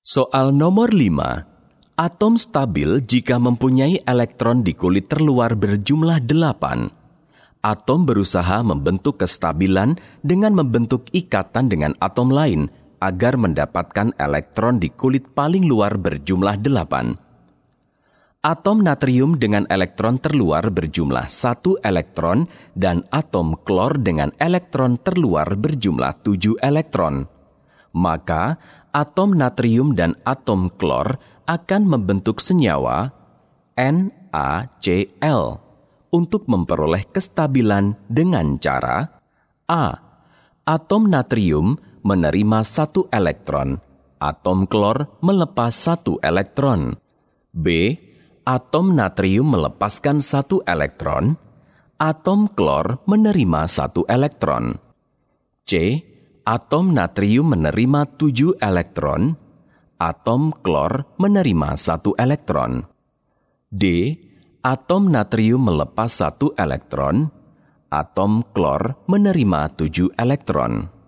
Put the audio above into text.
Soal nomor 5. Atom stabil jika mempunyai elektron di kulit terluar berjumlah 8. Atom berusaha membentuk kestabilan dengan membentuk ikatan dengan atom lain agar mendapatkan elektron di kulit paling luar berjumlah 8. Atom natrium dengan elektron terluar berjumlah 1 elektron dan atom klor dengan elektron terluar berjumlah 7 elektron. Maka, atom natrium dan atom klor akan membentuk senyawa NaCl untuk memperoleh kestabilan dengan cara A. Atom natrium menerima 1 elektron, atom klor melepas 1 elektron. B. Atom natrium melepaskan 1 elektron, atom klor menerima 1 elektron. C. Atom natrium menerima 7 elektron, atom klor menerima 1 elektron. D. Atom natrium melepas 1 elektron, atom klor menerima 7 elektron.